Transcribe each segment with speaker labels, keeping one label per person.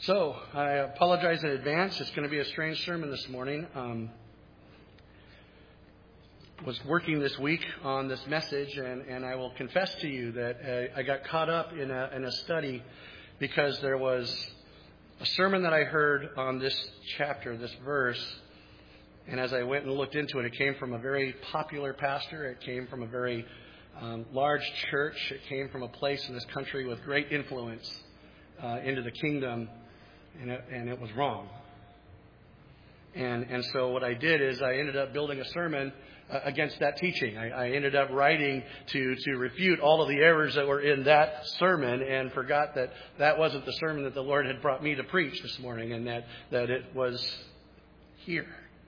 Speaker 1: So, I apologize in advance. It's going to be a strange sermon this morning. Was working this week on this message, and I will confess to you that I got caught up in a study because there was a sermon that I heard on this chapter, this verse, and as I went and looked into it, it came from a very popular pastor. It came from a very large church. It came from a place in this country with great influence into the kingdom. And it was wrong. And so what I did is I ended up building a sermon against that teaching. I ended up writing to refute all of the errors that were in that sermon and forgot that that wasn't the sermon that the Lord had brought me to preach this morning, and that it was here.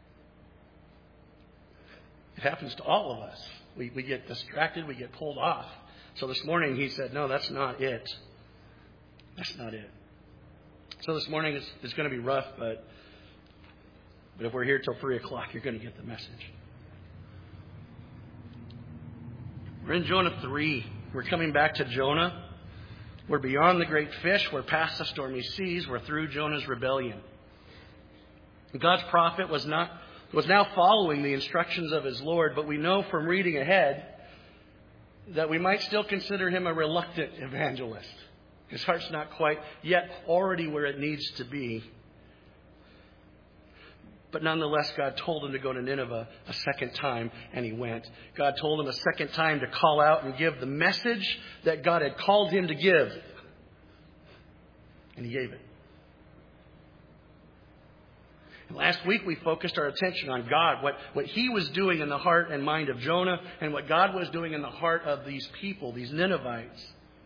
Speaker 1: It happens to all of us. We get distracted. We get pulled off. So this morning he said, no, that's not it. That's not it. So this morning it's going to be rough, but if we're here till 3 o'clock, you're going to get the message. We're in Jonah 3. We're coming back to Jonah. We're beyond the great fish. We're past the stormy seas. We're through Jonah's rebellion. God's prophet was now following the instructions of his Lord, but we know from reading ahead that we might still consider him a reluctant evangelist. His heart's not quite yet already where it needs to be. But nonetheless, God told him to go to Nineveh a second time, and he went. God told him a second time to call out and give the message that God had called him to give. And he gave it. And last week we focused our attention on God, what he was doing in the heart and mind of Jonah, and what God was doing in the heart of these people, these Ninevites.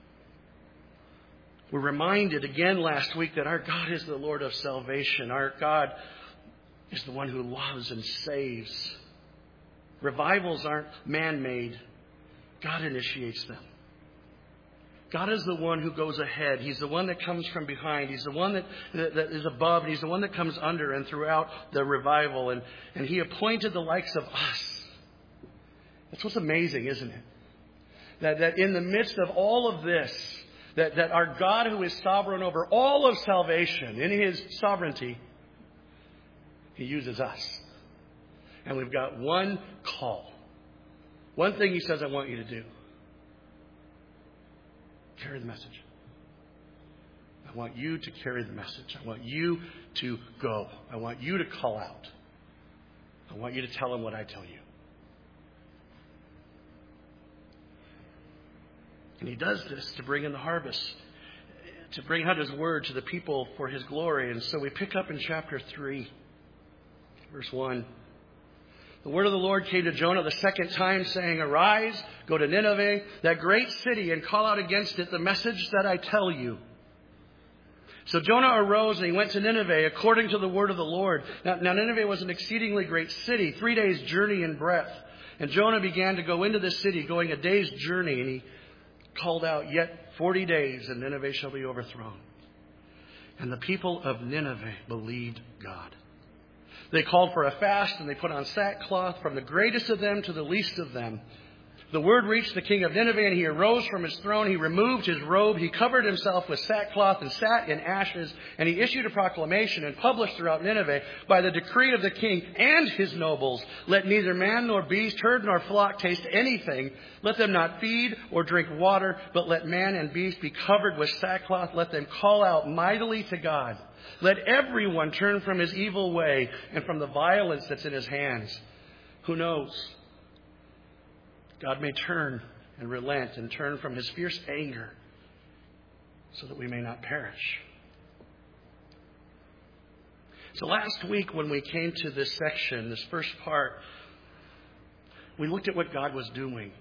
Speaker 1: We're reminded again last week that our God is the Lord of salvation. Our God is the one who loves and saves. Revivals aren't man-made. God initiates them. God is the one who goes ahead. He's the one that comes from behind. He's the one that is above. And He's the one that comes under and throughout the revival. And He appointed the likes of us. That's what's amazing, isn't it? That in the midst of all of this, that our God, who is sovereign over all of salvation, in His sovereignty, He uses us. And we've got one call. One thing He says, I want you to do. Carry the message. I want you to carry the message. I want you to go. I want you to call out. I want you to tell them what I tell you. And He does this to bring in the harvest, to bring out His word to the people for His glory. And so we pick up in chapter 3, verse 1. The word of the Lord came to Jonah the second time, saying, Arise, go to Nineveh, that great city, and call out against it the message that I tell you. So Jonah arose and he went to Nineveh according to the word of the Lord. Now Nineveh was an exceedingly great city, 3 days' journey in breadth. And Jonah began to go into the city, going a day's journey, and he called out, Yet 40 days, and Nineveh shall be overthrown. And the people of Nineveh believed God. They called for a fast, and they put on sackcloth, from the greatest of them to the least of them. The word reached the king of Nineveh, and he arose from his throne. He removed his robe. He covered himself with sackcloth and sat in ashes. And he issued a proclamation and published throughout Nineveh, by the decree of the king and his nobles, let neither man nor beast, herd nor flock taste anything. Let them not feed or drink water, but let man and beast be covered with sackcloth. Let them call out mightily to God. Let everyone turn from his evil way and from the violence that's in his hands. Who knows? God may turn and relent and turn from His fierce anger so that we may not perish. So last week when we came to this section, this first part, we looked at what God was doing.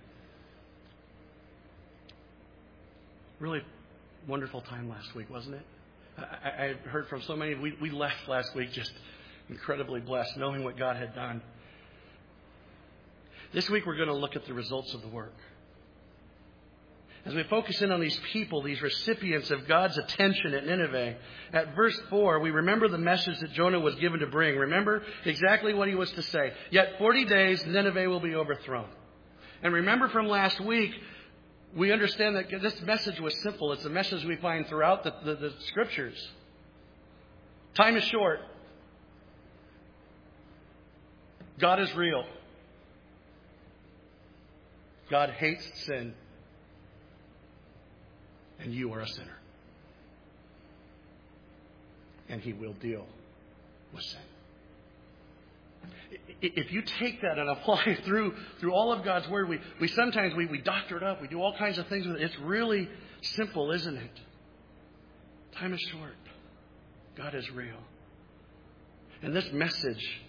Speaker 1: Really wonderful time last week, wasn't it? I heard from so many. We left last week just incredibly blessed, knowing what God had done. This week we're going to look at the results of the work. As we focus in on these people, these recipients of God's attention at Nineveh, at verse 4, we remember the message that Jonah was given to bring. Remember exactly what he was to say. Yet 40 days, Nineveh will be overthrown. And remember from last week, we understand that this message was simple. It's a message we find throughout the Scriptures. Time is short. God is real. God hates sin. And you are a sinner. And He will deal with sin. If you take that and apply it through all of God's Word, we sometimes doctor it up. We do all kinds of things with it. It's really simple, isn't it? Time is short. God is real. And this message,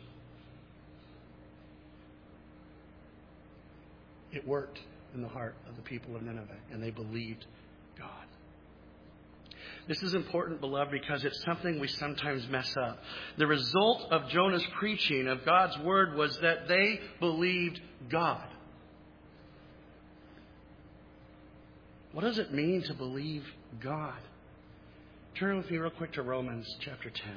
Speaker 1: it worked in the heart of the people of Nineveh, and they believed God. This is important, beloved, because it's something we sometimes mess up. The result of Jonah's preaching of God's Word was that they believed God. What does it mean to believe God? Turn with me real quick to Romans chapter 10.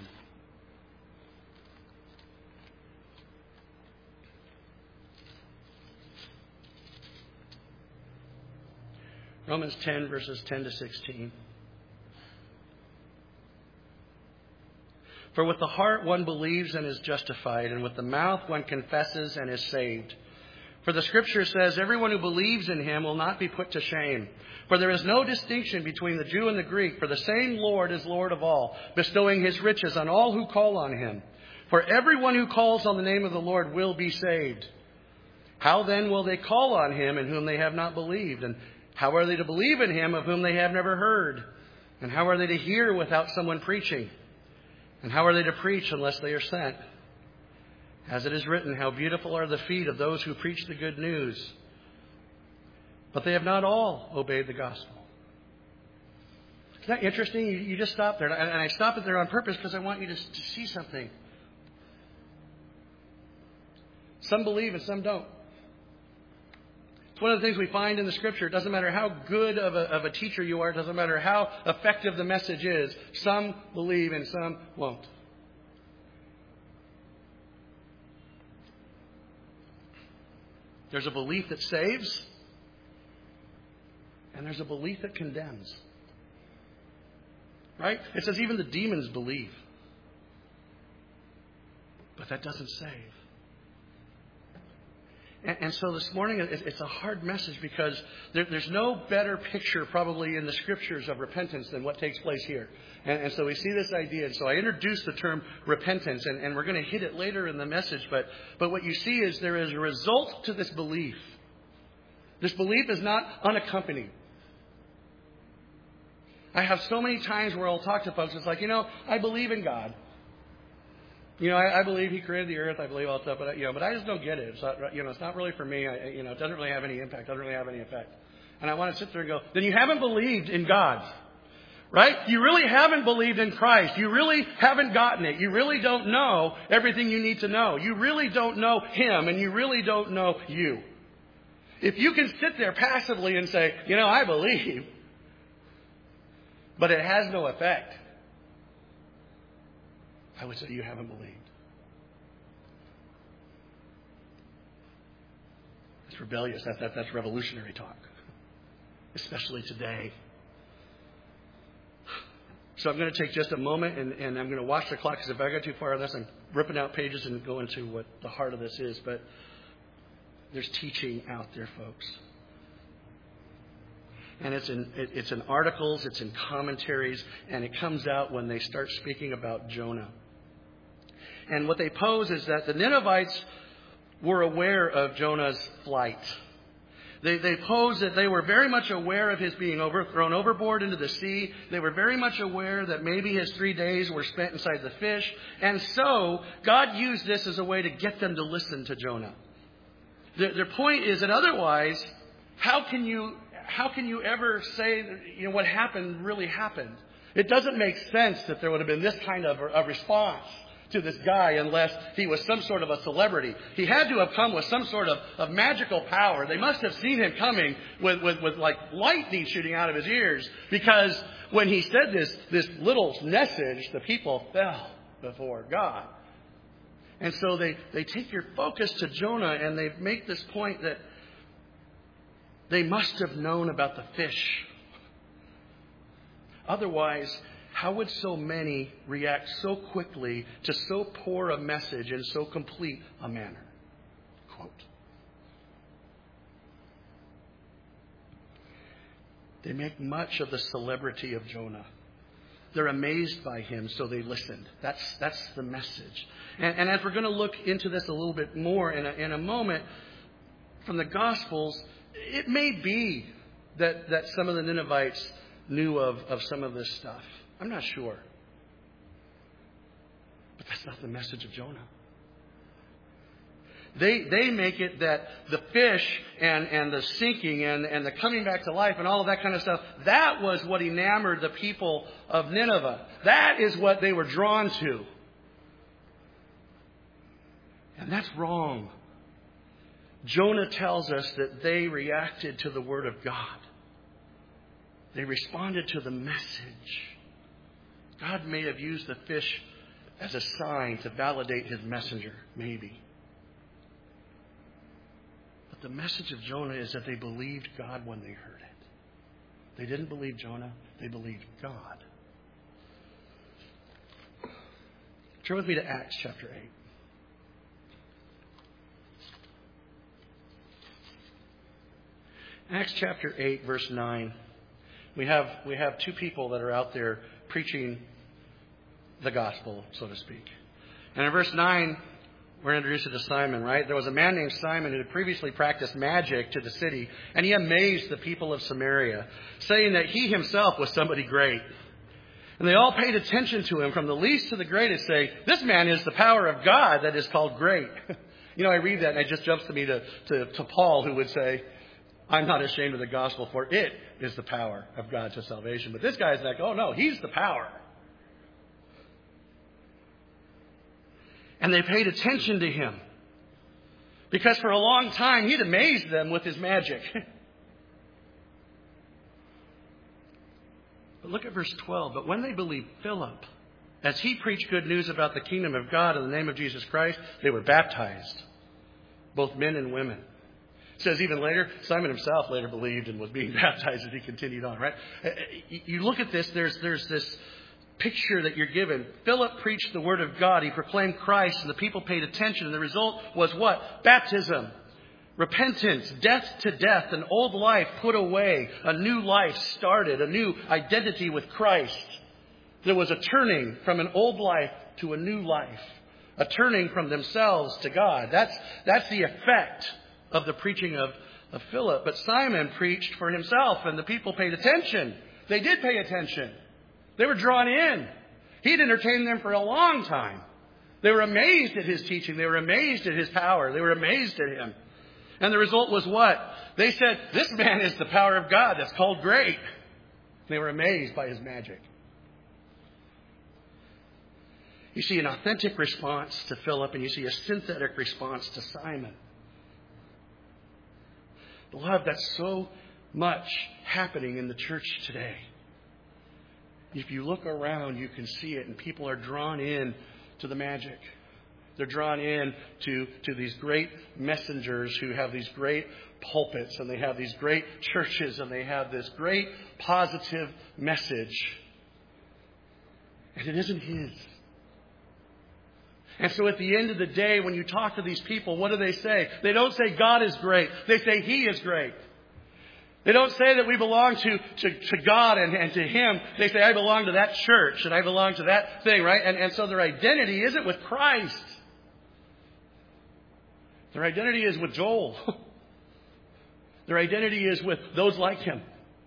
Speaker 1: Romans 10, verses 10 to 16. For with the heart one believes and is justified, and with the mouth one confesses and is saved. For the Scripture says, everyone who believes in Him will not be put to shame. For there is no distinction between the Jew and the Greek, for the same Lord is Lord of all, bestowing His riches on all who call on Him. For everyone who calls on the name of the Lord will be saved. How then will they call on Him in whom they have not believed? And how are they to believe in Him of whom they have never heard? And how are they to hear without someone preaching? And how are they to preach unless they are sent? As it is written, how beautiful are the feet of those who preach the good news. But they have not all obeyed the gospel. Isn't that interesting? You just stop there. And I stop it there on purpose because I want you to see something. Some believe and some don't. It's one of the things we find in the Scripture. It doesn't matter how good of a teacher you are. It doesn't matter how effective the message is. Some believe and some won't. There's a belief that saves, and there's a belief that condemns. Right? It says even the demons believe. But that doesn't save. And so this morning, it's a hard message because there's no better picture probably in the Scriptures of repentance than what takes place here. And so we see this idea. And so I introduced the term repentance, and we're going to hit it later in the message. But what you see is there is a result to this belief. This belief is not unaccompanied. I have so many times where I'll talk to folks. It's like, I believe in God. I believe He created the earth. I believe all that stuff, but I just don't get it. It's not, it's not really for me. It doesn't really have any impact. Doesn't really have any effect. And I want to sit there and go, then you haven't believed in God, right? You really haven't believed in Christ. You really haven't gotten it. You really don't know everything you need to know. You really don't know Him, and you really don't know you. If you can sit there passively and say, I believe, but it has no effect, I would say you haven't believed. It's rebellious. That's revolutionary talk, especially today. So I'm going to take just a moment and I'm going to watch the clock because if I go too far on this, I'm ripping out pages and going to what the heart of this is. But there's teaching out there, folks. And it's in articles, it's in commentaries, and it comes out when they start speaking about Jonah. And what they pose is that the Ninevites were aware of Jonah's flight. They pose that they were very much aware of his being thrown overboard into the sea. They were very much aware that maybe his 3 days were spent inside the fish. And so God used this as a way to get them to listen to Jonah. Their point is that otherwise, how can you ever say that, what happened really happened? It doesn't make sense that there would have been this kind of a response to this guy unless he was some sort of a celebrity. He had to have come with some sort of magical power. They must have seen him coming with like lightning shooting out of his ears, because when he said this little message, the people fell before God. And so they take your focus to Jonah and they make this point that they must have known about the fish. Otherwise, how would so many react so quickly to so poor a message in so complete a manner? Quote. They make much of the celebrity of Jonah. They're amazed by him, so they listened. That's the message. And as we're going to look into this a little bit more in a moment, from the Gospels, it may be that some of the Ninevites knew of some of this stuff. I'm not sure. But that's not the message of Jonah. They make it that the fish and the sinking and the coming back to life and all of that kind of stuff, that was what enamored the people of Nineveh. That is what they were drawn to. And that's wrong. Jonah tells us that they reacted to the Word of God. They responded to the message. God may have used the fish as a sign to validate his messenger, maybe. The message of Jonah is that they believed God when they heard it. They didn't believe Jonah. They believed God. Turn with me to Acts chapter 8. Acts chapter 8, verse 9. We have two people that are out there preaching the gospel, so to speak. And in verse 9, we're introduced to Simon, right? There was a man named Simon who had previously practiced magic to the city, and he amazed the people of Samaria, saying that he himself was somebody great. And they all paid attention to him, from the least to the greatest, saying, "This man is the power of God that is called great." You know, I read that, and it just jumps to me to Paul, who would say, "I'm not ashamed of the gospel, for it is the power of God to salvation." But this guy's like, "Oh no, he's the power." And they paid attention to him. Because for a long time, he'd amazed them with his magic. But look at verse 12. But when they believed Philip, as he preached good news about the kingdom of God in the name of Jesus Christ, they were baptized, both men and women. It says even later, Simon himself later believed and was being baptized as he continued on, right? You look at this, there's this picture that you're given. Philip preached the word of God. He proclaimed Christ, and the people paid attention. And the result was what? Baptism, repentance, death to death, an old life put away, a new life started, a new identity with Christ. There was a turning from an old life to a new life, a turning from themselves to God. That's the effect of the preaching of Philip. But Simon preached for himself, and the people paid attention. They did pay attention. They were drawn in. He'd entertained them for a long time. They were amazed at his teaching. They were amazed at his power. They were amazed at him. And the result was what? They said, "This man is the power of God that's called great." They were amazed by his magic. You see an authentic response to Philip, and you see a synthetic response to Simon. Beloved, that's so much happening in the church today. If you look around, you can see it, and people are drawn in to the magic. They're drawn in to these great messengers who have these great pulpits, and they have these great churches, and they have this great positive message. And it isn't his. And so at the end of the day, when you talk to these people, what do they say? They don't say God is great. They say He is great. They don't say that we belong to God and to Him. They say, I belong to that church and I belong to that thing, right? And so their identity isn't with Christ. Their identity is with Joel. Their identity is with those like him.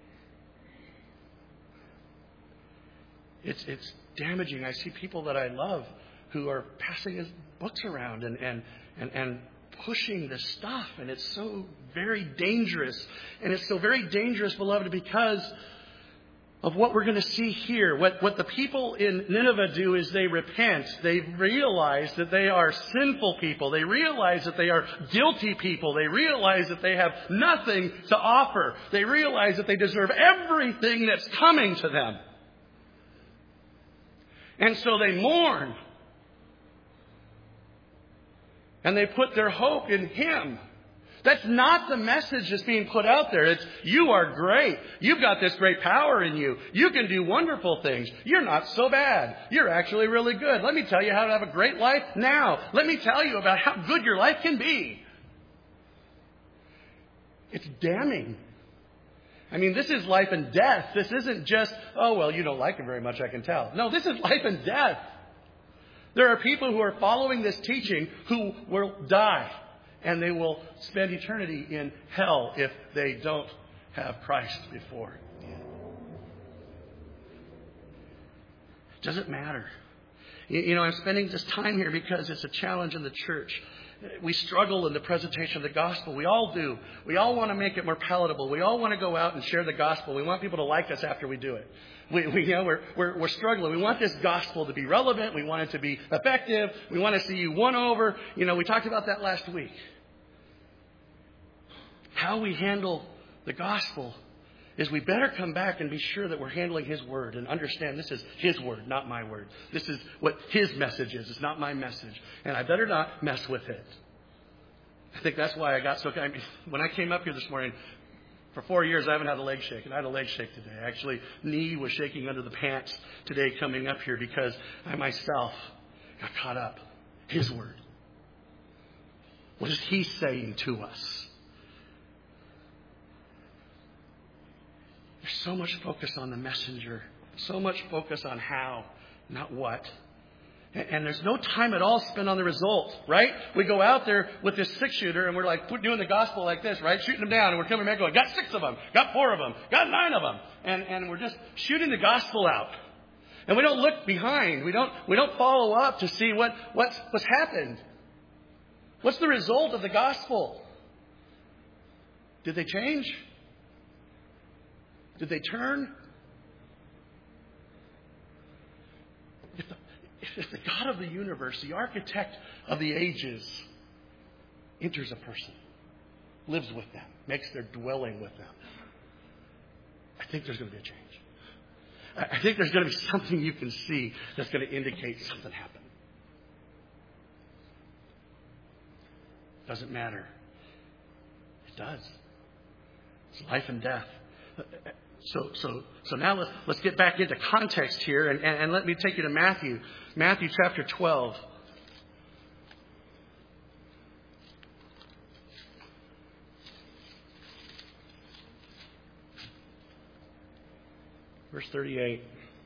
Speaker 1: It's damaging. I see people that I love who are passing his books around and pushing this stuff. And it's so very dangerous. And it's so very dangerous, beloved, because of what we're going to see here. What the people in Nineveh do is they repent. They realize that they are sinful people. They realize that they are guilty people. They realize that they have nothing to offer. They realize that they deserve everything that's coming to them. And so they mourn. And they put their hope in Him. That's not the message that's being put out there. It's, you are great. You've got this great power in you. You can do wonderful things. You're not so bad. You're actually really good. Let me tell you how to have a great life now. Let me tell you about how good your life can be. It's damning. I mean, this is life and death. This isn't just, oh, well, you don't like it very much, I can tell. No, this is life and death. There are people who are following this teaching who will die. And they will spend eternity in hell if they don't have Christ before. Does it matter? You know, I'm spending this time here because it's a challenge in the church. We struggle in the presentation of the gospel. We all do. We all want to make it more palatable. We all want to go out and share the gospel. We want people to like us after we do it. We're struggling. We want this gospel to be relevant. We want it to be effective. We want to see you won over. You know, we talked about that last week. How we handle the gospel is we better come back and be sure that we're handling His word and understand this is His word, not my word. This is what His message is. It's not my message. And I better not mess with it. I think that's why I got so... when I came up here this morning, for 4 years I haven't had a leg shake. And I had a leg shake today. Actually, knee was shaking under the pants today coming up here because I myself got caught up. His word. What is He saying to us? There's so much focus on the messenger. So much focus on how, not what. And there's no time at all spent on the result, right? We go out there with this 6-shooter and we're like doing the gospel like this, right? Shooting them down and we're coming back going, got 6 of them, got 4 of them, got 9 of them. And we're just shooting the gospel out. And we don't look behind. We don't follow up to see what's happened. What's the result of the gospel? Did they change? Did they turn? If the God of the universe, the architect of the ages, enters a person, lives with them, makes their dwelling with them, I think there's going to be a change. I think there's going to be something you can see that's going to indicate something happened. Doesn't matter. It does. It's life and death. So now let's get back into context here and let me take you to Matthew. Matthew chapter 12. Verse 38.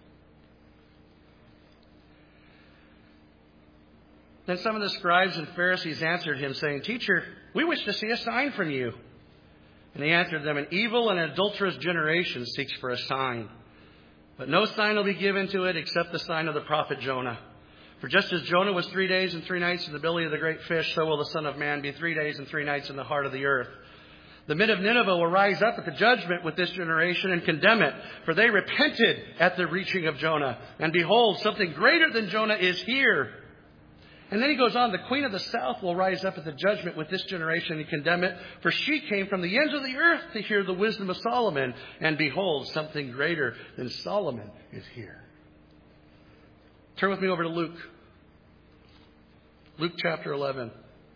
Speaker 1: Then some of the scribes and Pharisees answered him, saying, Teacher, we wish to see a sign from you. And he answered them, An evil and adulterous generation seeks for a sign. But no sign will be given to it except the sign of the prophet Jonah. For just as Jonah was 3 days and 3 nights in the belly of the great fish, so will the Son of Man be 3 days and 3 nights in the heart of the earth. The men of Nineveh will rise up at the judgment with this generation and condemn it, for they repented at the reaching of Jonah. And behold, something greater than Jonah is here. And then he goes on, the queen of the south will rise up at the judgment with this generation and condemn it, for she came from the ends of the earth to hear the wisdom of Solomon. And behold, something greater than Solomon is here. Turn with me over to Luke. Luke chapter 11.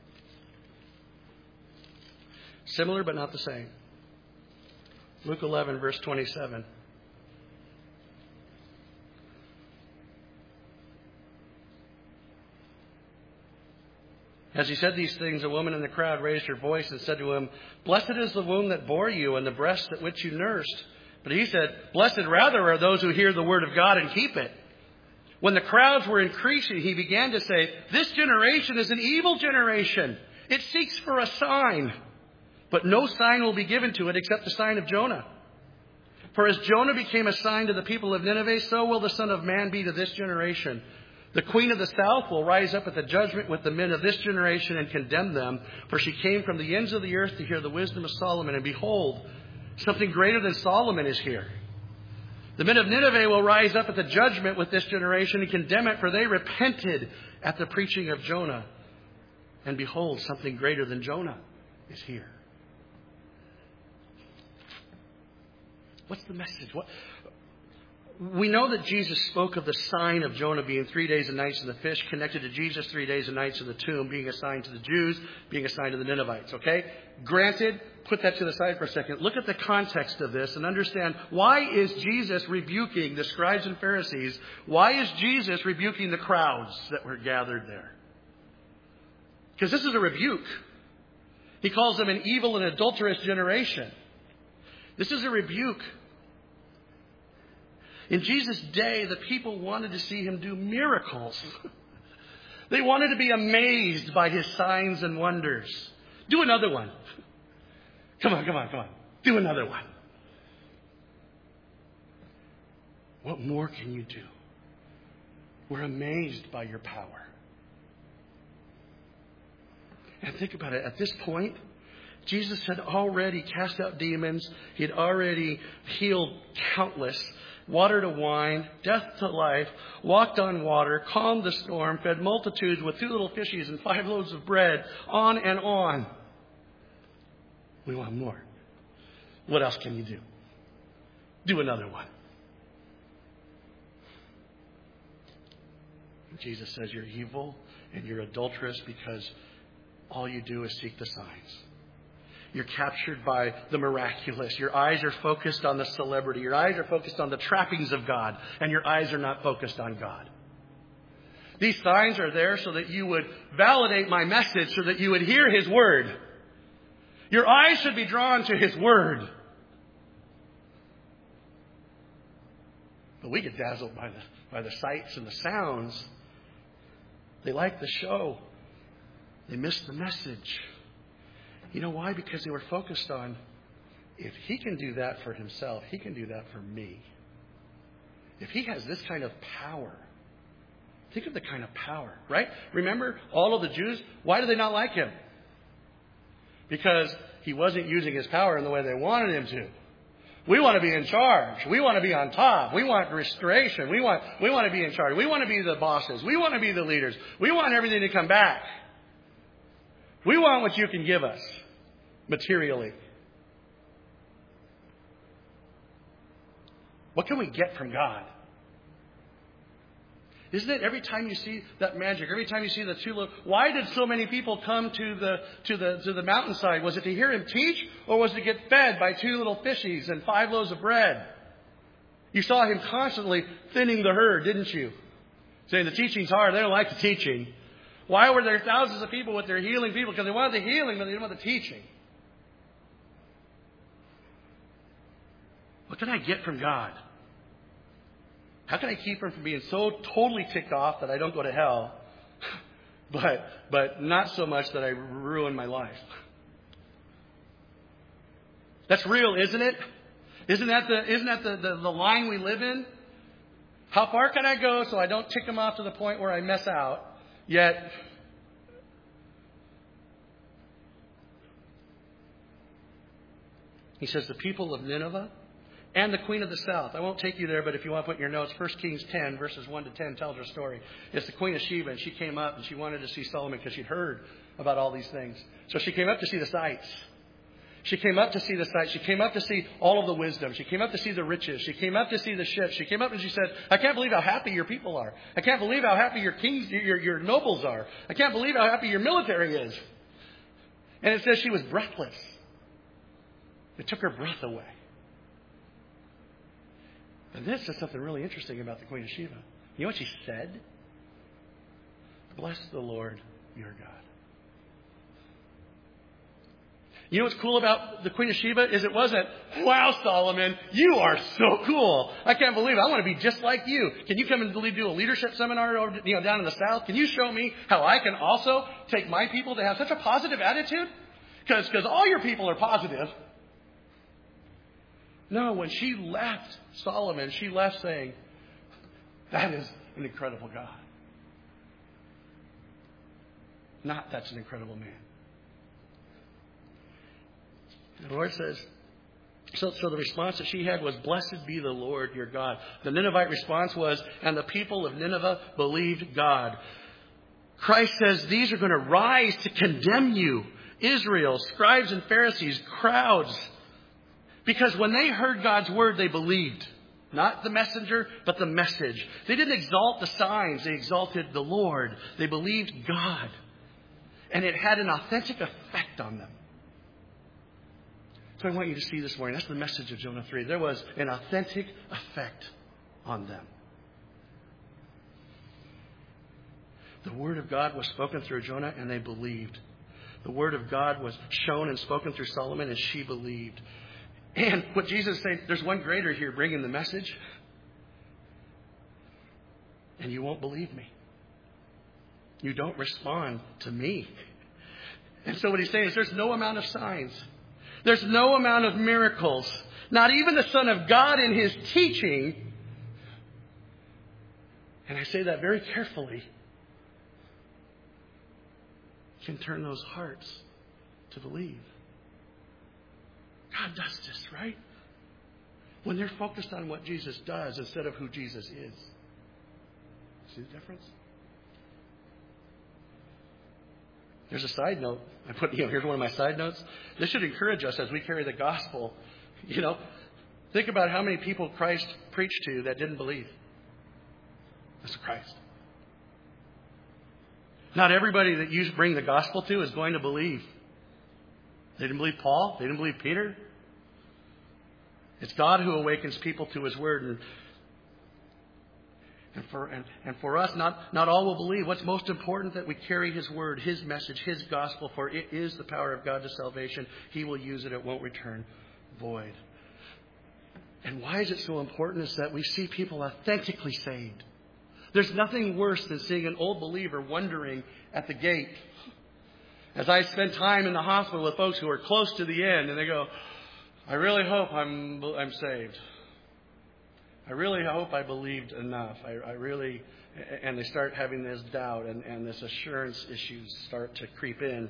Speaker 1: Similar but not the same. Luke 11, verse 27. As he said these things, a woman in the crowd raised her voice and said to him, Blessed is the womb that bore you and the breast at which you nursed. But he said, Blessed rather are those who hear the word of God and keep it. When the crowds were increasing, he began to say, This generation is an evil generation. It seeks for a sign. But no sign will be given to it except the sign of Jonah. For as Jonah became a sign to the people of Nineveh, so will the Son of Man be to this generation. The queen of the south will rise up at the judgment with the men of this generation and condemn them. For she came from the ends of the earth to hear the wisdom of Solomon. And behold, something greater than Solomon is here. The men of Nineveh will rise up at the judgment with this generation and condemn it, for they repented at the preaching of Jonah. And behold, something greater than Jonah is here. What's the message? We know that Jesus spoke of the sign of Jonah being 3 days and nights in the fish, connected to Jesus 3 days and nights in the tomb, being a sign to the Jews, being a sign to the Ninevites. Okay? Granted, put that to the side for a second. Look at the context of this and understand, why is Jesus rebuking the scribes and Pharisees? Why is Jesus rebuking the crowds that were gathered there? Because this is a rebuke. He calls them an evil and adulterous generation. This is a rebuke. In Jesus' day, the people wanted to see him do miracles. They wanted to be amazed by his signs and wonders. Do another one. Come on. Do another one. What more can you do? We're amazed by your power. And think about it. At this point, Jesus had already cast out demons. He had already healed countless. Water to wine, death to life, walked on water, calmed the storm, fed multitudes with 2 little fishes and 5 loaves of bread, on and on. We want more. What else can you do? Do another one. Jesus says you're evil and you're adulterous because all you do is seek the signs. You're captured by the miraculous. Your eyes are focused on the celebrity. Your eyes are focused on the trappings of God. And your eyes are not focused on God. These signs are there so that you would validate my message, so that you would hear his word. Your eyes should be drawn to his word. But we get dazzled by the sights and the sounds. They like the show. They miss the message. You know why? Because they were focused on, if he can do that for himself, he can do that for me. If he has this kind of power, think of the kind of power, right? Remember all of the Jews, why do they not like him? Because he wasn't using his power in the way they wanted him to. We want to be in charge. We want to be on top. We want restoration. We want to be in charge. We want to be the bosses. We want to be the leaders. We want everything to come back. We want what you can give us materially. What can we get from God? Isn't it every time you see that magic, every time you see the 2 little... Why did so many people come to the mountainside? Was it to hear him teach, or was it to get fed by 2 little fishies and 5 loaves of bread? You saw him constantly thinning the herd, didn't you? Saying the teaching's hard. They don't like the teaching. Why were there thousands of people with their healing people? Because they wanted the healing, but they didn't want the teaching. What can I get from God? How can I keep him from being so totally ticked off that I don't go to hell, but not so much that I ruin my life? That's real, isn't it? Isn't that the line we live in? How far can I go so I don't tick him off to the point where I mess out? Yet, he says the people of Nineveh and the queen of the south. I won't take you there, but if you want to put in your notes, 1 Kings 10, verses 1 to 10 tells her story. It's the queen of Sheba, and she came up and she wanted to see Solomon because she'd heard about all these things. So she came up to see the sights. She came up to see the sights. She came up to see all of the wisdom. She came up to see the riches. She came up to see the ships. She came up and she said, I can't believe how happy your people are. I can't believe how happy your kings, your nobles are. I can't believe how happy your military is. And it says she was breathless. It took her breath away. And this is something really interesting about the Queen of Sheba. You know what she said? Bless the Lord your God. You know what's cool about the Queen of Sheba is it wasn't, wow, Solomon, you are so cool. I can't believe it. I want to be just like you. Can you come and do a leadership seminar over, down in the South? Can you show me how I can also take my people to have such a positive attitude? Because all your people are positive. No, when she left Solomon, she left saying, that is an incredible God. Not, that's an incredible man. The Lord says, so the response that she had was, blessed be the Lord your God. The Ninevite response was, and the people of Nineveh believed God. Christ says, these are going to rise to condemn you. Israel, scribes and Pharisees, crowds. Because when they heard God's word, they believed. Not the messenger, but the message. They didn't exalt the signs. They exalted the Lord. They believed God. And it had an authentic effect on them. So I want you to see this morning. That's the message of Jonah 3. There was an authentic effect on them. The Word of God was spoken through Jonah, and they believed. The Word of God was shown and spoken through Solomon, and she believed. And what Jesus is saying, there's one greater here bringing the message, and you won't believe me. You don't respond to me. And so what he's saying is there's no amount of signs. There's no amount of miracles. Not even the Son of God in his teaching. And I say that very carefully. Can turn those hearts to believe. God does this, right? When they're focused on what Jesus does instead of who Jesus is. See the difference? There's a side note. I put, here's one of my side notes. This should encourage us as we carry the gospel. Think about how many people Christ preached to that didn't believe. That's Christ. Not everybody that you bring the gospel to is going to believe. They didn't believe Paul. They didn't believe Peter. It's God who awakens people to His Word. And for us, not all will believe. What's most important that we carry His Word, His message, His gospel, for it is the power of God to salvation. He will use it. It won't return void. And why is it so important is that we see people authentically saved. There's nothing worse than seeing an old believer wondering at the gate. As I spend time in the hospital with folks who are close to the end, and they go, I really hope I'm saved. I really hope I believed enough. And they start having this doubt and this assurance issues start to creep in.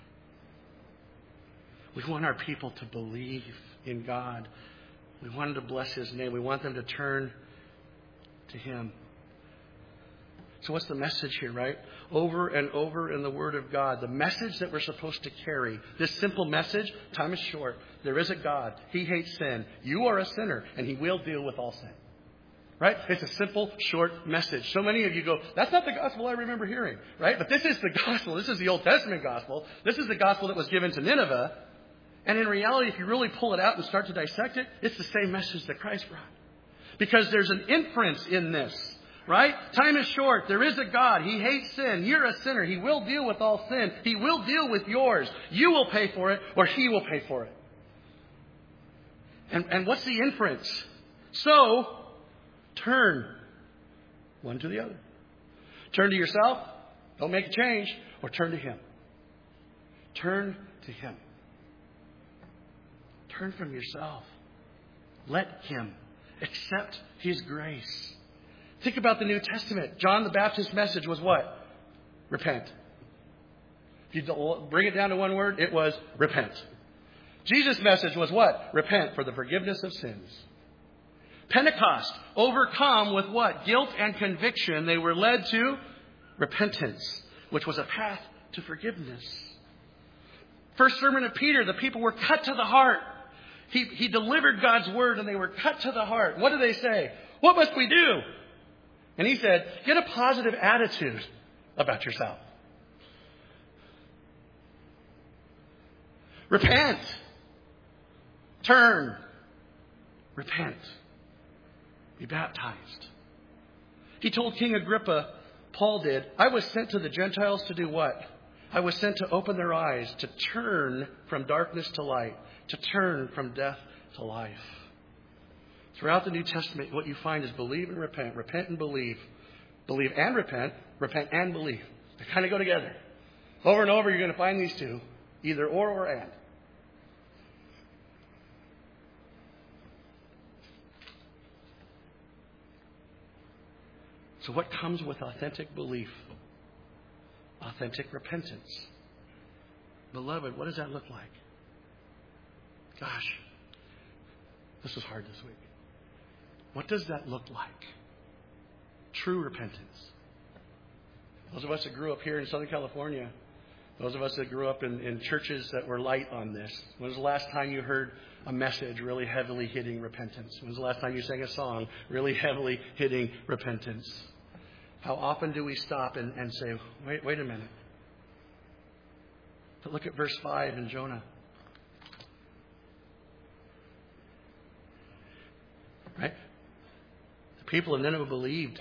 Speaker 1: We want our people to believe in God. We want them to bless His name. We want them to turn to Him. So what's the message here, right? Over and over in the Word of God, the message that we're supposed to carry, this simple message, time is short. There is a God. He hates sin. You are a sinner, and He will deal with all sin. Right? It's a simple, short message. So many of you go, that's not the gospel I remember hearing. Right? But this is the gospel. This is the Old Testament gospel. This is the gospel that was given to Nineveh. And in reality, if you really pull it out and start to dissect it, it's the same message that Christ brought. Because there's an inference in this. Right? Time is short. There is a God. He hates sin. You're a sinner. He will deal with all sin. He will deal with yours. You will pay for it, or He will pay for it. And what's the inference? So, turn one to the other. Turn to yourself. Don't make a change. Or turn to Him. Turn to Him. Turn from yourself. Let Him. Accept His grace. Think about the New Testament. John the Baptist's message was what? Repent. If you bring it down to one word, it was repent. Jesus' message was what? Repent for the forgiveness of sins. Pentecost, overcome with what? Guilt and conviction. They were led to repentance, which was a path to forgiveness. First sermon of Peter, the people were cut to the heart. He delivered God's word and they were cut to the heart. What do they say? What must we do? And he said, get a positive attitude about yourself. Repent. Turn. Repent. Be baptized. He told King Agrippa, Paul did, I was sent to the Gentiles to do what? I was sent to open their eyes, to turn from darkness to light, to turn from death to life. Throughout the New Testament, what you find is believe and repent. Repent and believe. Believe and repent. Repent and believe. They kind of go together. Over and over, you're going to find these two. Either or and. So what comes with authentic belief? Authentic repentance. Beloved, what does that look like? Gosh, this was hard this week. What does that look like? True repentance. Those of us that grew up here in Southern California, Those of us that grew up in churches that were light on this, when was the last time you heard a message really heavily hitting repentance? When was the last time you sang a song really heavily hitting repentance? How often do we stop and say, wait a minute. But look at verse 5 in Jonah. Right? The people of Nineveh believed.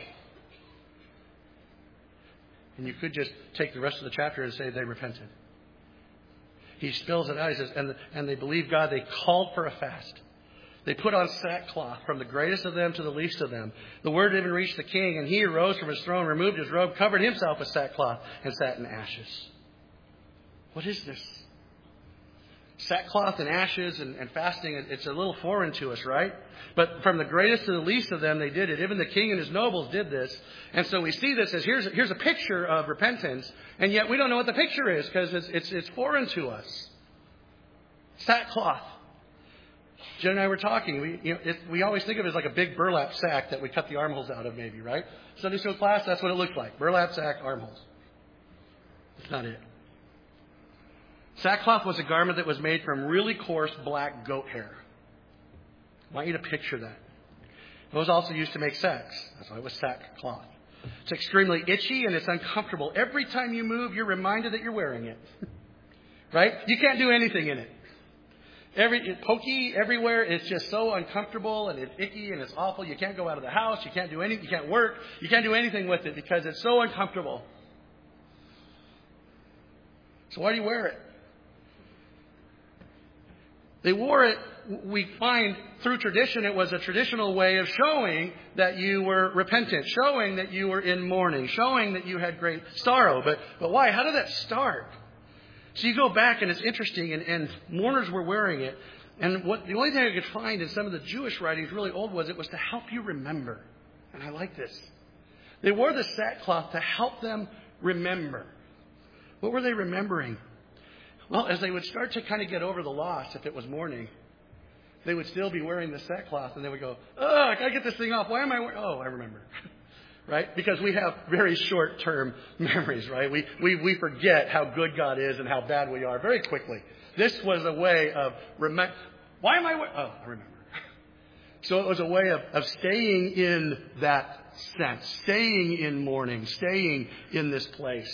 Speaker 1: And you could just take the rest of the chapter and say they repented. He spells it out. He says, and they believed God. They called for a fast. They put on sackcloth from the greatest of them to the least of them. The word even reached the king, and he arose from his throne, removed his robe, covered himself with sackcloth, and sat in ashes. What is this? Sackcloth and ashes and fasting, it's a little foreign to us, right? But from the greatest to the least of them, they did it. Even the king and his nobles did this. And so we see this as here's a picture of repentance, and yet we don't know what the picture is because it's foreign to us. Sackcloth. Jen and I were talking. We always think of it as like a big burlap sack that we cut the armholes out of, maybe, right? Sunday school class, that's what it looked like. Burlap sack, armholes. That's not it. Sackcloth was a garment that was made from really coarse black goat hair. I want you to picture that. It was also used to make sacks. That's why it was sackcloth. It's extremely itchy and it's uncomfortable. Every time you move, you're reminded that you're wearing it. Right? You can't do anything in it. It's pokey everywhere. It's just so uncomfortable and it's icky and it's awful. You can't go out of the house. You can't do anything. You can't work. You can't do anything with it because it's so uncomfortable. So why do you wear it? They wore it, we find through tradition, it was a traditional way of showing that you were repentant, showing that you were in mourning, showing that you had great sorrow. But why? How did that start? So you go back and it's interesting, and mourners were wearing it. And the only thing I could find in some of the Jewish writings, really old, was it was to help you remember. And I like this. They wore the sackcloth to help them remember. What were they remembering? Well, as they would start to kind of get over the loss, if it was mourning, they would still be wearing the sackcloth, and they would go, "Oh, I gotta get this thing off. Why am I wearing?" Oh, I remember, right? Because we have very short-term memories, right? We forget how good God is and how bad we are very quickly. This was a way of why am I wearing? Oh, I remember. So it was a way of staying in that sense, staying in mourning, staying in this place.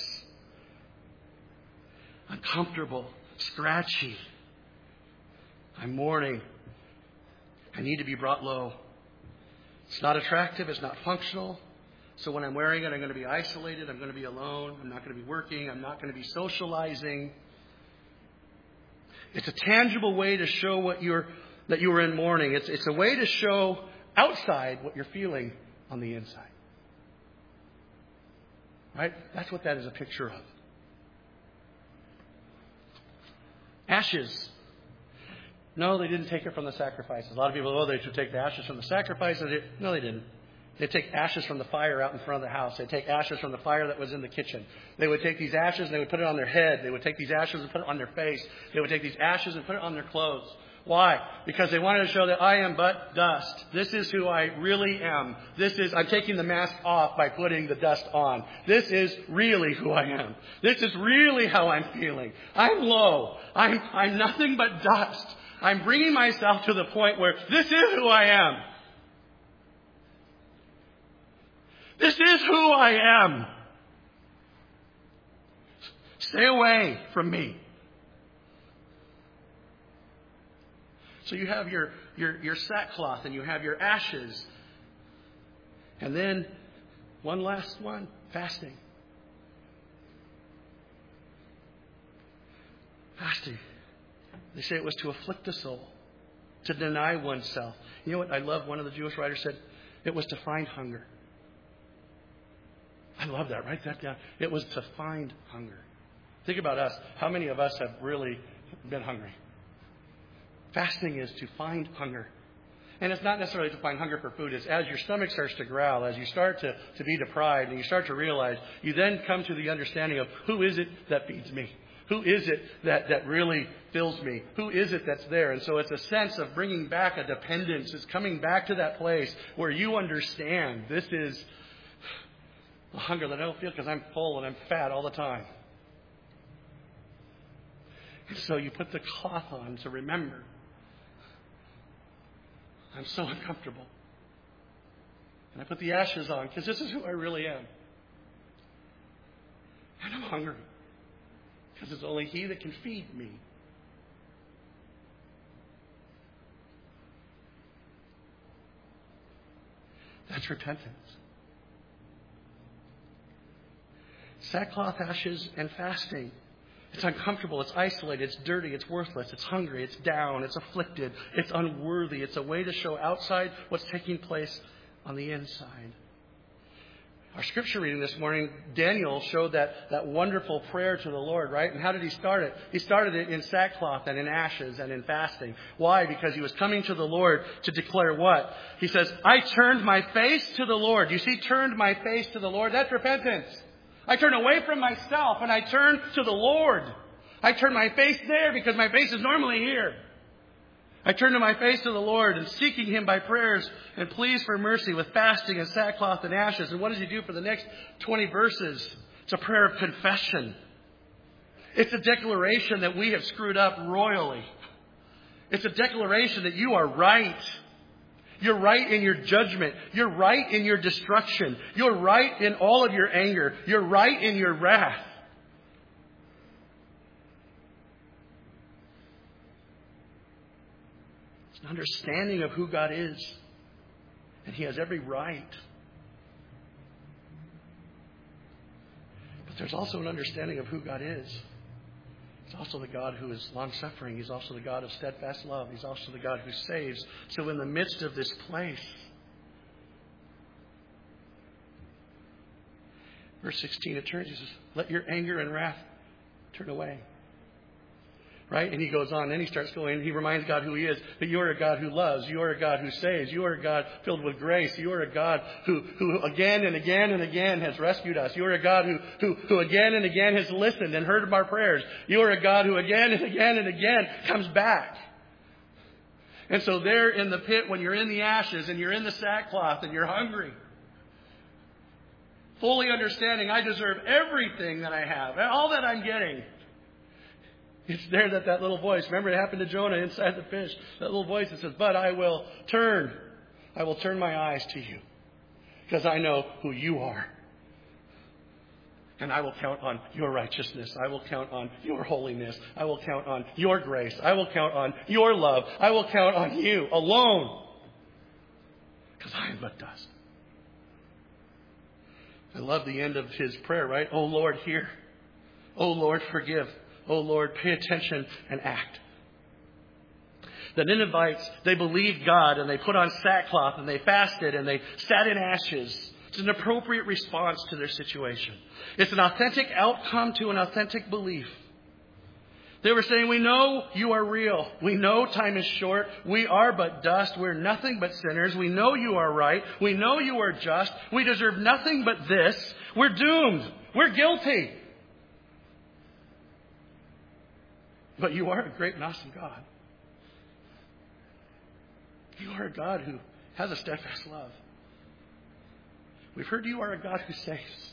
Speaker 1: Uncomfortable, scratchy. I'm mourning. I need to be brought low. It's not attractive. It's not functional. So when I'm wearing it, I'm going to be isolated. I'm going to be alone. I'm not going to be working. I'm not going to be socializing. It's a tangible way to show that you were in mourning. It's a way to show outside what you're feeling on the inside. Right? That's what that is a picture of. Ashes. No, they didn't take it from the sacrifices. A lot of people, they should take the ashes from the sacrifices. No, they didn't. They'd take ashes from the fire out in front of the house. They'd take ashes from the fire that was in the kitchen. They would take these ashes and they would put it on their head. They would take these ashes and put it on their face. They would take these ashes and put it on their clothes. Why? Because they wanted to show that I am but dust. This is who I really am. I'm taking the mask off by putting the dust on. This is really who I am. This is really how I'm feeling. I'm low. I'm nothing but dust. I'm bringing myself to the point where this is who I am. This is who I am. Stay away from me. So you have your sackcloth and you have your ashes. And then one last one, fasting. Fasting. They say it was to afflict the soul, to deny oneself. You know what I love? One of the Jewish writers said it was to find hunger. I love that. Write that down. It was to find hunger. Think about us. How many of us have really been hungry? Fasting is to find hunger. And it's not necessarily to find hunger for food. It's as your stomach starts to growl, as you start to be deprived, and you start to realize, you then come to the understanding of who is it that feeds me? Who is it that really fills me? Who is it that's there? And so it's a sense of bringing back a dependence. It's coming back to that place where you understand this is a hunger that I don't feel because I'm full and I'm fat all the time. So you put the cloth on to remember. I'm so uncomfortable. And I put the ashes on because this is who I really am. And I'm hungry because it's only He that can feed me. That's repentance. Sackcloth, ashes, and fasting. It's uncomfortable, it's isolated, it's dirty, it's worthless, it's hungry, it's down, it's afflicted, it's unworthy. It's a way to show outside what's taking place on the inside. Our scripture reading this morning, Daniel showed that wonderful prayer to the Lord, right? And how did he start it? He started it in sackcloth and in ashes and in fasting. Why? Because he was coming to the Lord to declare what? He says, I turned my face to the Lord. You see, turned my face to the Lord. That's repentance. I turn away from myself and I turn to the Lord. I turn my face there because my face is normally here. I turn to my face to the Lord and seeking Him by prayers and pleas for mercy with fasting and sackcloth and ashes. And what does he do for the next 20 verses? It's a prayer of confession. It's a declaration that we have screwed up royally. It's a declaration that you are right. You're right in your judgment. You're right in your destruction. You're right in all of your anger. You're right in your wrath. It's an understanding of who God is. And He has every right. But there's also an understanding of who God is. He's also the God who is long-suffering. He's also the God of steadfast love. He's also the God who saves. So in the midst of this place, verse 16, it turns. He says, let your anger and wrath turn away. Right? And he goes on, and he starts going, he reminds God who He is. That you are a God who loves. You are a God who saves. You are a God filled with grace. You are a God who again and again and again has rescued us. You are a God who again and again has listened and heard our prayers. You are a God who again and again and again comes back. And so there in the pit, when you're in the ashes and you're in the sackcloth and you're hungry, fully understanding I deserve everything that I have, all that I'm getting. It's there that little voice. Remember, it happened to Jonah inside the fish. That little voice that says, but I will turn my eyes to you. Because I know who you are. And I will count on your righteousness. I will count on your holiness. I will count on your grace. I will count on your love. I will count on you alone. Because I am but dust. I love the end of his prayer, right? Oh Lord, hear. Oh Lord, forgive. Oh Lord, pay attention and act. The Ninevites, they believed God and they put on sackcloth and they fasted and they sat in ashes. It's an appropriate response to their situation. It's an authentic outcome to an authentic belief. They were saying, we know you are real. We know time is short. We are but dust. We're nothing but sinners. We know you are right. We know you are just. We deserve nothing but this. We're doomed. We're guilty. But you are a great and awesome God. You are a God who has a steadfast love. We've heard you are a God who saves.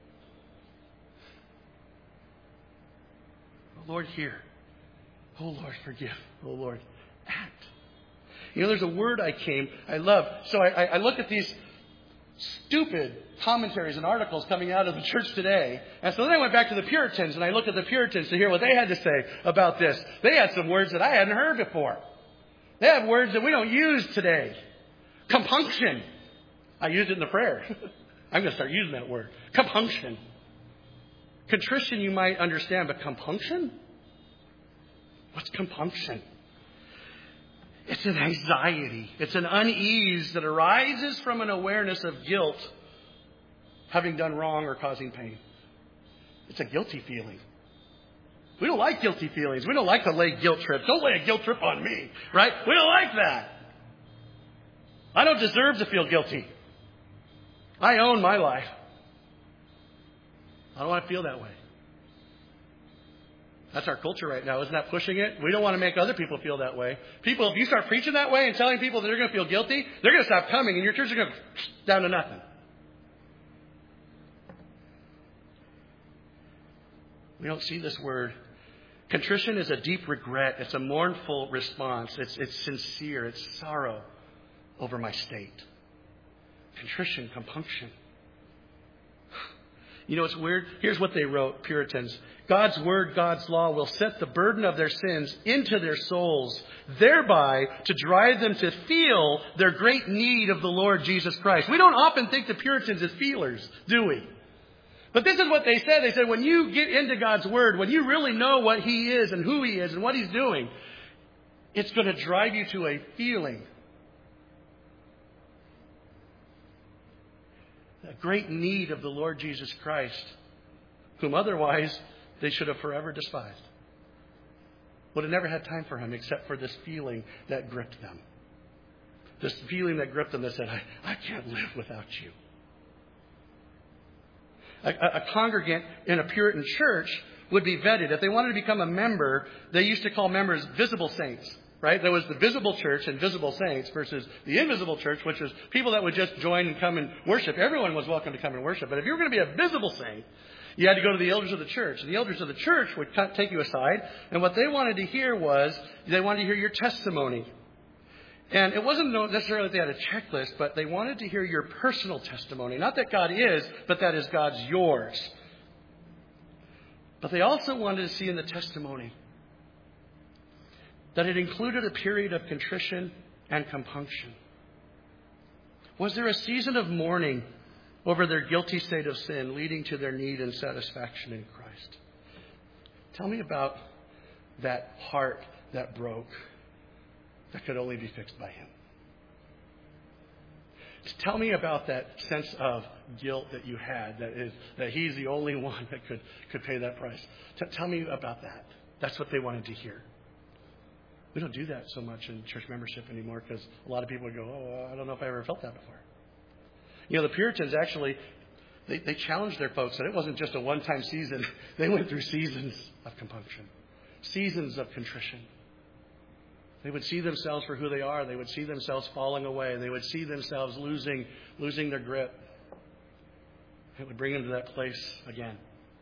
Speaker 1: Oh Lord, hear. Oh Lord, forgive. Oh Lord, act. You know, there's a word I love. So I look at these stupid commentaries and articles coming out of the church today. And so then I went back to the Puritans and I looked at the Puritans to hear what they had to say about this. They had some words that I hadn't heard before. They have words that we don't use today. Compunction. I used it in the prayer. I'm going to start using that word. Compunction. Contrition you might understand, but compunction? What's compunction? It's an anxiety. It's an unease that arises from an awareness of guilt, having done wrong or causing pain. It's a guilty feeling. We don't like guilty feelings. We don't like to lay guilt trips. Don't lay a guilt trip on me, right? We don't like that. I don't deserve to feel guilty. I own my life. I don't want to feel that way. That's our culture right now. Isn't that pushing it? We don't want to make other people feel that way. People, if you start preaching that way and telling people that they're going to feel guilty, they're going to stop coming and your church is going to go down to nothing. We don't see this word Contrition is a deep regret. It's a mournful response. It's sincere. It's sorrow over my state. Contrition, compunction. You know, it's weird. Here's what they wrote, Puritans. God's word, God's law will set the burden of their sins into their souls, thereby to drive them to feel their great need of the Lord Jesus Christ. We don't often think the Puritans as feelers, do we? But this is what they said. They said, when you get into God's word, when you really know what He is and who He is and what He's doing, it's going to drive you to a feeling. A great need of the Lord Jesus Christ, whom otherwise they should have forever despised. Would have never had time for Him except for this feeling that gripped them. This feeling that gripped them that said, I can't live without you. A congregant in a Puritan church would be vetted. If they wanted to become a member, they used to call members visible saints. Right? There was the visible church and visible saints versus the invisible church, which was people that would just join and come and worship. Everyone was welcome to come and worship. But if you were going to be a visible saint, you had to go to the elders of the church. And the elders of the church would take you aside. And what they wanted to hear was, they wanted to hear your testimony. And it wasn't necessarily that they had a checklist, but they wanted to hear your personal testimony. Not that God is, but that is God's yours. But they also wanted to see in the testimony that it included a period of contrition and compunction. Was there a season of mourning over their guilty state of sin, leading to their need and satisfaction in Christ? Tell me about that heart that broke, that could only be fixed by Him. Tell me about that sense of guilt that you had, that He's the only one that could pay that price. Tell me about that. That's what they wanted to hear. We don't do that so much in church membership anymore because a lot of people go, I don't know if I ever felt that before. You know, the Puritans actually, they challenged their folks that it wasn't just a one-time season. They went through seasons of compunction, seasons of contrition. They would see themselves for who they are. They would see themselves falling away. They would see themselves losing their grip. It would bring them to that place again.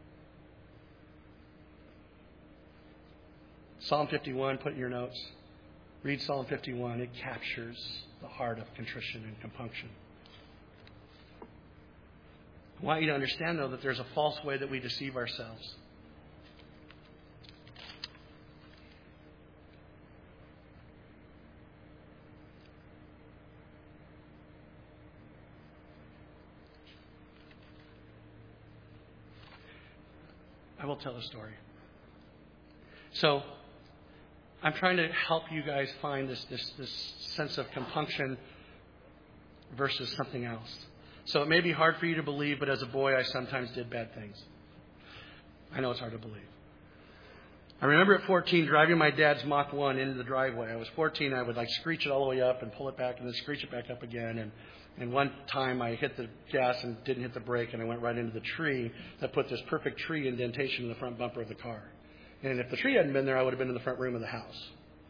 Speaker 1: Psalm 51, put in your notes. Read Psalm 51. It captures the heart of contrition and compunction. I want you to understand, though, that there's a false way that we deceive ourselves. I will tell a story. So, I'm trying to help you guys find this sense of compunction versus something else. So it may be hard for you to believe, but as a boy, I sometimes did bad things. I know it's hard to believe. I remember at 14 driving my dad's Mach 1 into the driveway. I was 14. I would screech it all the way up and pull it back and then screech it back up again. And one time I hit the gas and didn't hit the brake, and I went right into the tree that put this perfect tree indentation in the front bumper of the car. And if the tree hadn't been there, I would have been in the front room of the house.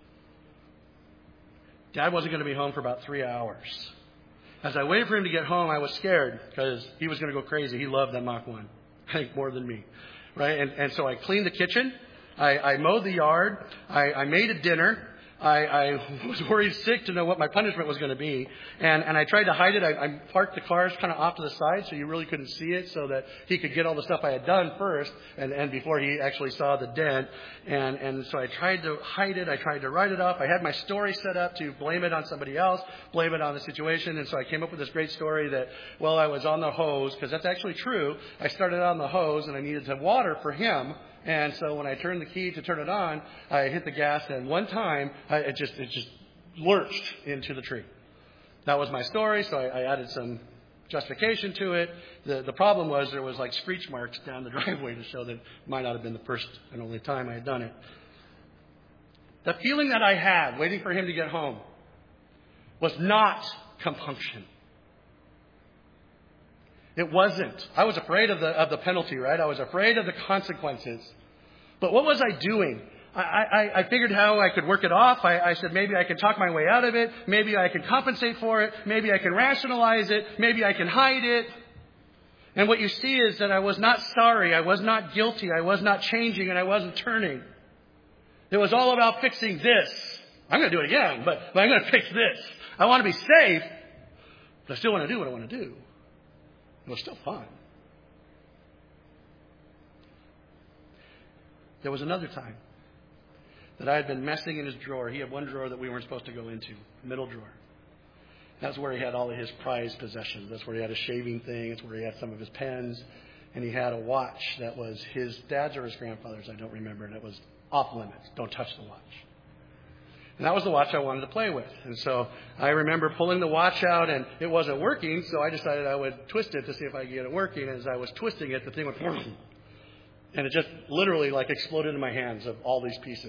Speaker 1: Dad wasn't going to be home for about 3 hours. As I waited for him to get home, I was scared because he was going to go crazy. He loved that Mach 1, I think more than me. Right? And so I cleaned the kitchen. I mowed the yard. I made a dinner. I was worried sick to know what my punishment was going to be. And I tried to hide it. I parked the cars kind of off to the side so you really couldn't see it, so that he could get all the stuff I had done first and before he actually saw the dent. And so I tried to hide it. I tried to write it up. I had my story set up to blame it on somebody else, blame it on the situation. And so I came up with this great story that, well, I was on the hose, because that's actually true. I started on the hose and I needed to water for him. And so when I turned the key to turn it on, I hit the gas, and one time it just lurched into the tree. That was my story, so I added some justification to it. The problem was there was screech marks down the driveway to show that it might not have been the first and only time I had done it. The feeling that I had waiting for him to get home was not compunction. It wasn't. I was afraid of the penalty, right? I was afraid of the consequences. But what was I doing? I figured how I could work it off. I said maybe I could talk my way out of it. Maybe I could compensate for it. Maybe I can rationalize it. Maybe I can hide it. And what you see is that I was not sorry. I was not guilty. I was not changing, and I wasn't turning. It was all about fixing this. I'm going to do it again, but I'm going to fix this. I want to be safe, but I still want to do what I want to do. It was still fun. There was another time that I had been messing in his drawer. He had one drawer that we weren't supposed to go into, middle drawer. That's where he had all of his prized possessions. That's where he had a shaving thing. It's where he had some of his pens. And he had a watch that was his dad's or his grandfather's, I don't remember, and it was off limits. Don't touch the watch. And that was the watch I wanted to play with. And so I remember pulling the watch out, and it wasn't working, so I decided I would twist it to see if I could get it working. As I was twisting it, the thing went, and it just literally like exploded in my hands of all these pieces.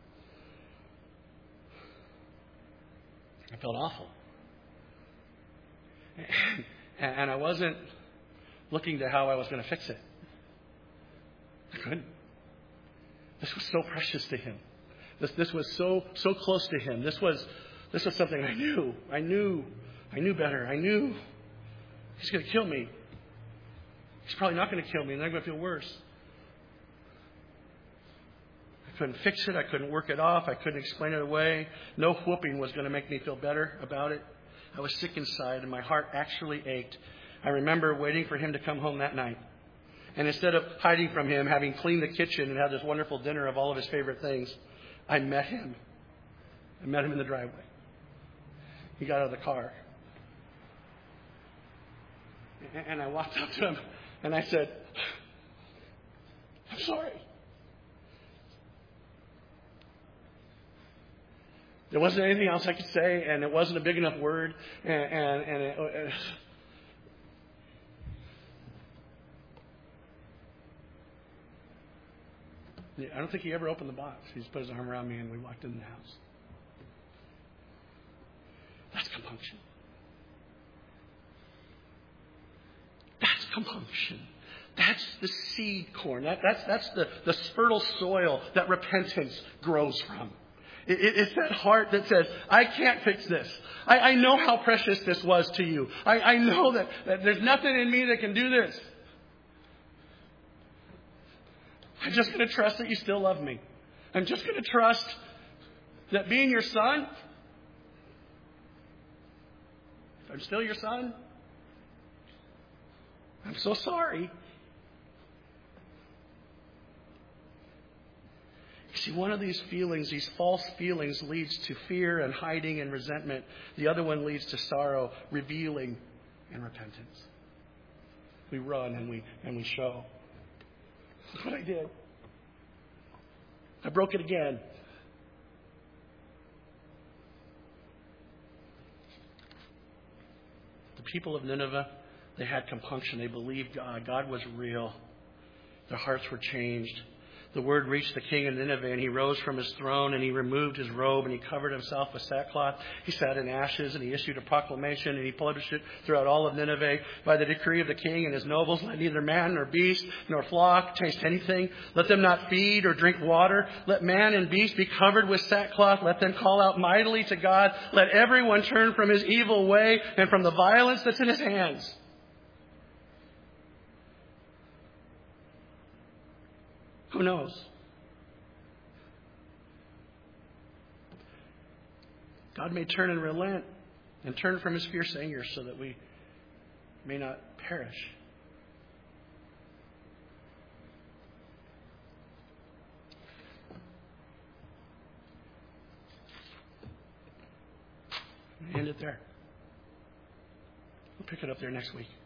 Speaker 1: I felt awful. And I wasn't looking to how I was going to fix it. I couldn't. This was so precious to him. This was so close to him. This was something I knew. I knew better. I knew he's going to kill me. He's probably not going to kill me, and I'm going to feel worse. I couldn't fix it. I couldn't work it off. I couldn't explain it away. No whooping was going to make me feel better about it. I was sick inside, and my heart actually ached. I remember waiting for him to come home that night. And instead of hiding from him, having cleaned the kitchen and had this wonderful dinner of all of his favorite things, I met him. I met him in the driveway. He got out of the car. And I walked up to him, and I said, I'm sorry. There wasn't anything else I could say, and it wasn't a big enough word. I don't think he ever opened the box. He just put his arm around me, and we walked in the house. That's compunction. That's compunction. That's the seed corn. That's the fertile soil that repentance grows from. It's that heart that says, I can't fix this. I know how precious this was to you. I know that there's nothing in me that can do this. I'm just going to trust that you still love me. I'm just going to trust that being your son, if I'm still your son, I'm so sorry. You see, one of these feelings, these false feelings, leads to fear and hiding and resentment. The other one leads to sorrow, revealing, and repentance. We run and we show. That's what I did. I broke it again. The people of Nineveh, they had compunction. They believed God. God was real. Their hearts were changed. The word reached the king of Nineveh, and he rose from his throne, and he removed his robe, and he covered himself with sackcloth. He sat in ashes, and he issued a proclamation, and he published it throughout all of Nineveh. By the decree of the king and his nobles, let neither man nor beast nor flock taste anything. Let them not feed or drink water. Let man and beast be covered with sackcloth. Let them call out mightily to God. Let everyone turn from his evil way and from the violence that's in his hands. Who knows? God may turn and relent and turn from his fierce anger so that we may not perish. End it there. We'll pick it up there next week.